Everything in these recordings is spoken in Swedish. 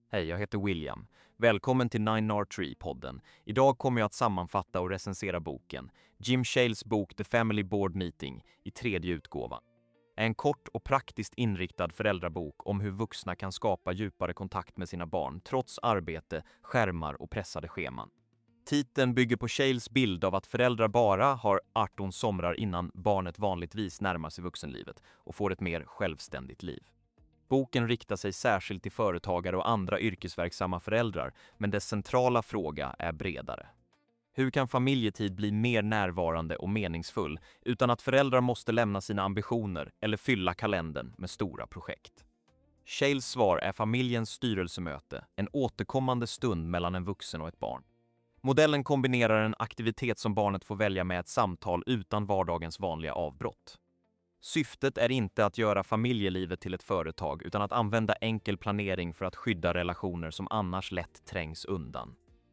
Hej, jag heter William. Välkommen till 9R3-podden. Idag kommer jag att sammanfatta och recensera boken Jim Shales bok The Family Board Meeting i tredje utgåva. Är en kort och praktiskt inriktad föräldrabok om hur vuxna kan skapa djupare kontakt med sina barn trots arbete, skärmar och pressade scheman. Titeln bygger på Shales bild av att föräldrar bara har 18 somrar innan barnet vanligtvis närmar sig vuxenlivet och får ett mer självständigt liv. Boken riktar sig särskilt till företagare och andra yrkesverksamma föräldrar, men dess centrala fråga är bredare. Hur kan familjetid bli mer närvarande och meningsfull utan att föräldrar måste lämna sina ambitioner eller fylla kalendern med stora projekt? Shales svar är familjens styrelsemöte, en återkommande stund mellan en vuxen och ett barn. Modellen kombinerar en aktivitet som barnet får välja med ett samtal utan vardagens vanliga avbrott. Syftet är inte att göra familjelivet till ett företag utan att använda enkel planering för att skydda relationer som annars lätt trängs undan.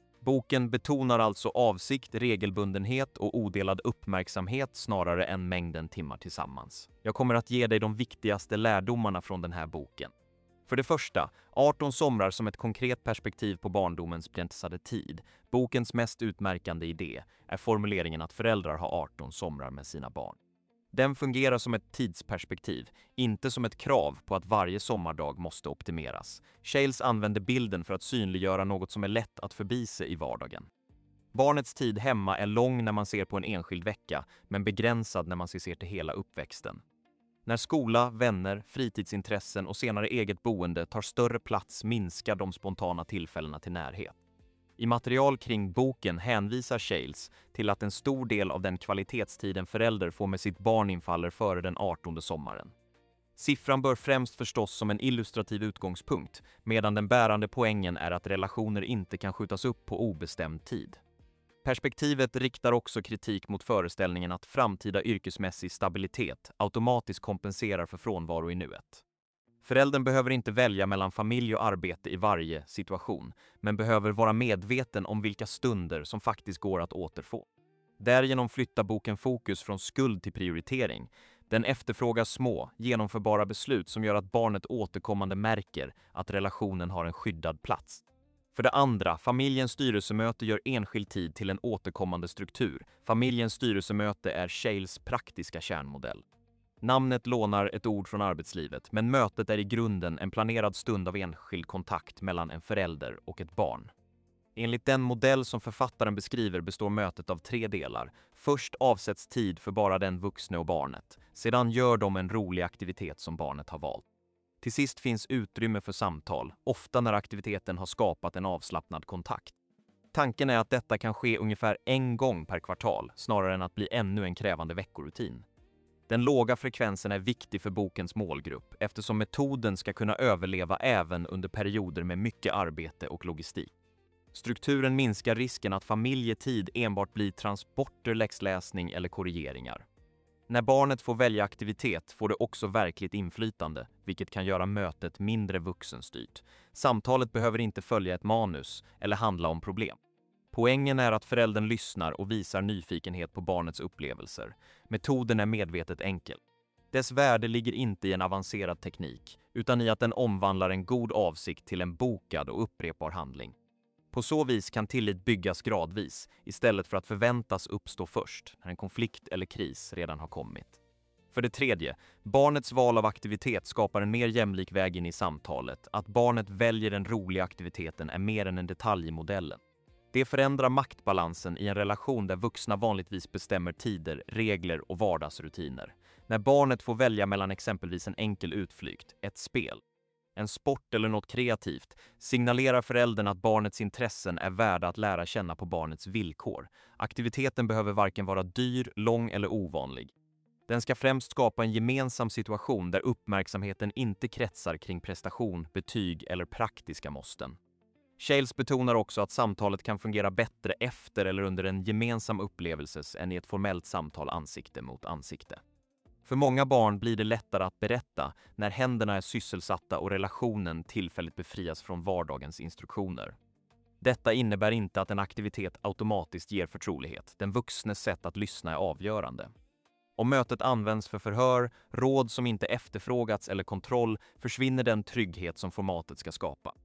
Boken betonar alltså avsikt, regelbundenhet och odelad uppmärksamhet snarare än mängden timmar tillsammans. Jag kommer att ge dig de viktigaste lärdomarna från den här boken. För det första, 18 somrar som ett konkret perspektiv på barndomens begränsade tid. Bokens mest utmärkande idé är formuleringen att föräldrar har 18 somrar med sina barn. Den fungerar som ett tidsperspektiv, inte som ett krav på att varje sommardag måste optimeras. Shales använder bilden för att synliggöra något som är lätt att förbise i vardagen. Barnets tid hemma är lång när man ser på en enskild vecka, men begränsad när man ser till hela uppväxten. När skola, vänner, fritidsintressen och senare eget boende tar större plats minskar de spontana tillfällena till närhet. I material kring boken hänvisar Shales till att en stor del av den kvalitetstid en förälder får med sitt barn infaller före den 18:e sommaren. Siffran bör främst förstås som en illustrativ utgångspunkt, medan den bärande poängen är att relationer inte kan skjutas upp på obestämd tid. Perspektivet riktar också kritik mot föreställningen att framtida yrkesmässig stabilitet automatiskt kompenserar för frånvaro i nuet. Föräldern behöver inte välja mellan familj och arbete i varje situation, men behöver vara medveten om vilka stunder som faktiskt går att återfå. Därigenom flyttar boken fokus från skuld till prioritering. Den efterfrågar små, genomförbara beslut som gör att barnet återkommande märker att relationen har en skyddad plats. För det andra, familjens styrelsemöte gör enskild tid till en återkommande struktur. Familjens styrelsemöte är Shales praktiska kärnmodell. Namnet lånar ett ord från arbetslivet, men mötet är i grunden en planerad stund av enskild kontakt mellan en förälder och ett barn. Enligt den modell som författaren beskriver består mötet av 3 delar. Först avsätts tid för bara den vuxne och barnet. Sedan gör de en rolig aktivitet som barnet har valt. Till sist finns utrymme för samtal, ofta när aktiviteten har skapat en avslappnad kontakt. Tanken är att detta kan ske ungefär en gång per kvartal, snarare än att bli ännu en krävande veckorutin. Den låga frekvensen är viktig för bokens målgrupp eftersom metoden ska kunna överleva även under perioder med mycket arbete och logistik. Strukturen minskar risken att familjetid enbart blir transporter, läxläsning eller korrigeringar. När barnet får välja aktivitet får det också verkligt inflytande, vilket kan göra mötet mindre vuxenstyrt. Samtalet behöver inte följa ett manus eller handla om problem. Poängen är att föräldern lyssnar och visar nyfikenhet på barnets upplevelser. Metoden är medvetet enkel. Dess värde ligger inte i en avancerad teknik, utan i att den omvandlar en god avsikt till en bokad och upprepbar handling. På så vis kan tillit byggas gradvis, istället för att förväntas uppstå först, när en konflikt eller kris redan har kommit. För det tredje, barnets val av aktivitet skapar en mer jämlik väg in i samtalet. Att barnet väljer den roliga aktiviteten är mer än en detalj i modellen. Det förändrar maktbalansen i en relation där vuxna vanligtvis bestämmer tider, regler och vardagsrutiner. När barnet får välja mellan exempelvis en enkel utflykt, ett spel, en sport eller något kreativt, signalerar föräldern att barnets intressen är värda att lära känna på barnets villkor. Aktiviteten behöver varken vara dyr, lång eller ovanlig. Den ska främst skapa en gemensam situation där uppmärksamheten inte kretsar kring prestation, betyg eller praktiska måsten. Shales betonar också att samtalet kan fungera bättre efter eller under en gemensam upplevelse än i ett formellt samtal ansikte mot ansikte. För många barn blir det lättare att berätta när händerna är sysselsatta och relationen tillfälligt befrias från vardagens instruktioner. Detta innebär inte att en aktivitet automatiskt ger förtrolighet. Den vuxnes sätt att lyssna är avgörande. Om mötet används för förhör, råd som inte efterfrågats eller kontroll försvinner den trygghet som formatet ska skapa.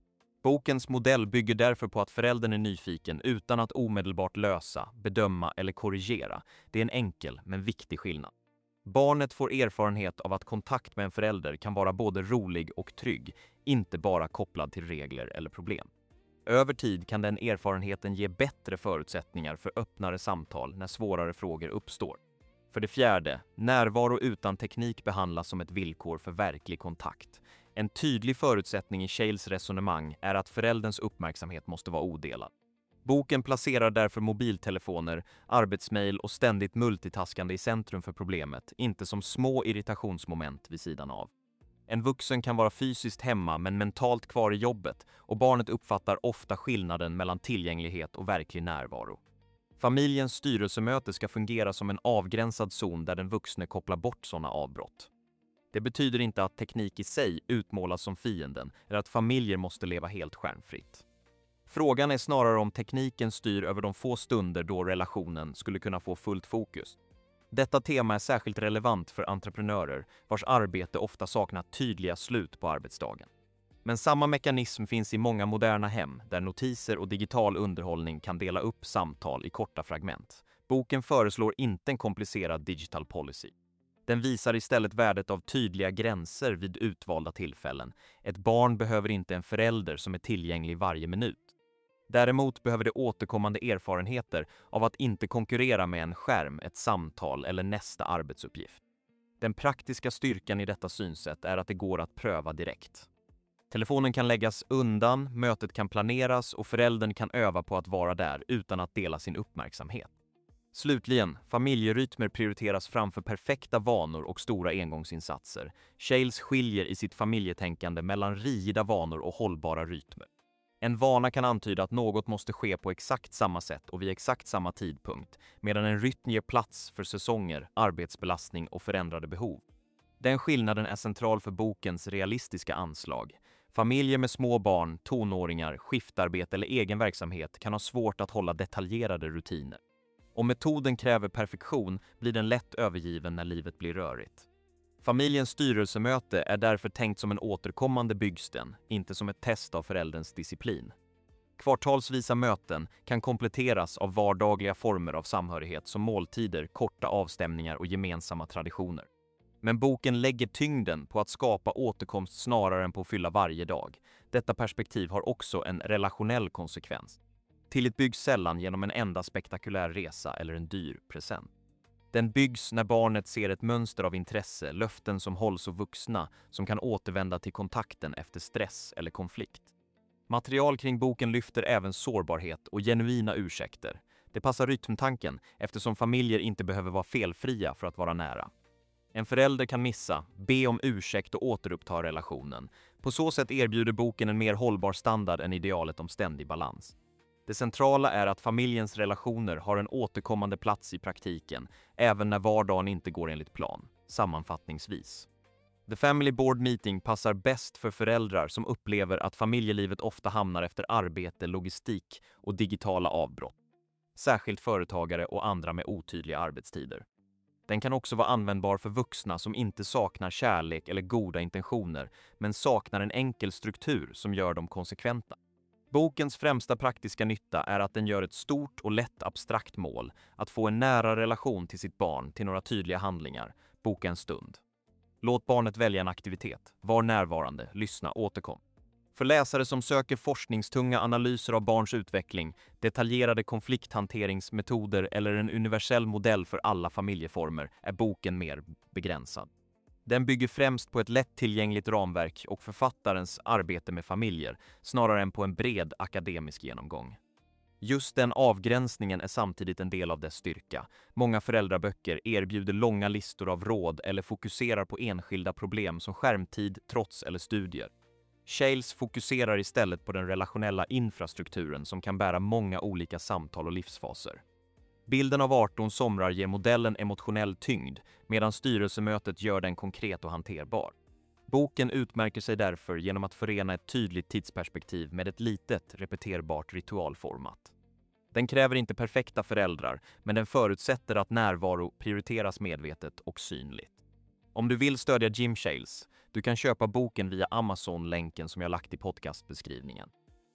Bokens modell bygger därför på att föräldern är nyfiken utan att omedelbart lösa, bedöma eller korrigera. Det är en enkel men viktig skillnad. Barnet får erfarenhet av att kontakt med en förälder kan vara både rolig och trygg, inte bara kopplad till regler eller problem. Över tid kan den erfarenheten ge bättre förutsättningar för öppnare samtal när svårare frågor uppstår. För det fjärde, närvaro utan teknik behandlas som ett villkor för verklig kontakt. En tydlig förutsättning i Shales resonemang är att förälderns uppmärksamhet måste vara odelad. Boken placerar därför mobiltelefoner, arbetsmail och ständigt multitaskande i centrum för problemet, inte som små irritationsmoment vid sidan av. En vuxen kan vara fysiskt hemma men mentalt kvar i jobbet och barnet uppfattar ofta skillnaden mellan tillgänglighet och verklig närvaro. Familjens styrelsemöte ska fungera som en avgränsad zon där den vuxne kopplar bort sådana avbrott. Det betyder inte att teknik i sig utmålas som fienden eller att familjer måste leva helt skärmfritt. Frågan är snarare om tekniken styr över de få stunder då relationen skulle kunna få fullt fokus. Detta tema är särskilt relevant för entreprenörer vars arbete ofta saknar tydliga slut på arbetsdagen. Men samma mekanism finns i många moderna hem där notiser och digital underhållning kan dela upp samtal i korta fragment. Boken föreslår inte en komplicerad digital policy. Den visar istället värdet av tydliga gränser vid utvalda tillfällen. Ett barn behöver inte en förälder som är tillgänglig varje minut. Däremot behöver det återkommande erfarenheter av att inte konkurrera med en skärm, ett samtal eller nästa arbetsuppgift. Den praktiska styrkan i detta synsätt är att det går att pröva direkt. Telefonen kan läggas undan, mötet kan planeras och föräldern kan öva på att vara där utan att dela sin uppmärksamhet. Slutligen, familjerytmer prioriteras framför perfekta vanor och stora engångsinsatser. Shales skiljer i sitt familjetänkande mellan rigida vanor och hållbara rytmer. En vana kan antyda att något måste ske på exakt samma sätt och vid exakt samma tidpunkt, medan en rytm ger plats för säsonger, arbetsbelastning och förändrade behov. Den skillnaden är central för bokens realistiska anslag. Familjer med små barn, tonåringar, skiftarbete eller egen verksamhet kan ha svårt att hålla detaljerade rutiner. Om metoden kräver perfektion blir den lätt övergiven när livet blir rörigt. Familjens styrelsemöte är därför tänkt som en återkommande byggsten, inte som ett test av förälderns disciplin. Kvartalsvisa möten kan kompletteras av vardagliga former av samhörighet som måltider, korta avstämningar och gemensamma traditioner. Men boken lägger tyngden på att skapa återkomst snarare än på att fylla varje dag. Detta perspektiv har också en relationell konsekvens. Tillit byggs sällan genom en enda spektakulär resa eller en dyr present. Den byggs när barnet ser ett mönster av intresse, löften som hålls och vuxna som kan återvända till kontakten efter stress eller konflikt. Material kring boken lyfter även sårbarhet och genuina ursäkter. Det passar rytmtanken eftersom familjer inte behöver vara felfria för att vara nära. En förälder kan missa, be om ursäkt och återuppta relationen. På så sätt erbjuder boken en mer hållbar standard än idealet om ständig balans. Det centrala är att familjens relationer har en återkommande plats i praktiken, även när vardagen inte går enligt plan. Sammanfattningsvis. The Family Board Meeting passar bäst för föräldrar som upplever att familjelivet ofta hamnar efter arbete, logistik och digitala avbrott. Särskilt företagare och andra med otydliga arbetstider. Den kan också vara användbar för vuxna som inte saknar kärlek eller goda intentioner, men saknar en enkel struktur som gör dem konsekventa. Bokens främsta praktiska nytta är att den gör ett stort och lätt abstrakt mål, att få en nära relation till sitt barn till några tydliga handlingar, boka en stund. Låt barnet välja en aktivitet, var närvarande, lyssna, återkom. För läsare som söker forskningstunga analyser av barns utveckling, detaljerade konflikthanteringsmetoder eller en universell modell för alla familjeformer är boken mer begränsad. Den bygger främst på ett lättillgängligt ramverk och författarens arbete med familjer, snarare än på en bred akademisk genomgång. Just den avgränsningen är samtidigt en del av dess styrka. Många föräldraböcker erbjuder långa listor av råd eller fokuserar på enskilda problem som skärmtid, trots eller studier. Shales fokuserar istället på den relationella infrastrukturen som kan bära många olika samtal och livsfaser. Bilden av 18 somrar ger modellen emotionell tyngd, medan styrelsemötet gör den konkret och hanterbar. Boken utmärker sig därför genom att förena ett tydligt tidsperspektiv med ett litet, repeterbart ritualformat. Den kräver inte perfekta föräldrar, men den förutsätter att närvaro prioriteras medvetet och synligt. Om du vill stödja Jim Shales, du kan köpa boken via Amazon-länken som jag lagt i podcastbeskrivningen.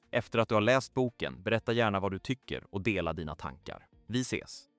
Efter att du har läst boken, berätta gärna vad du tycker och dela dina tankar. Vi ses!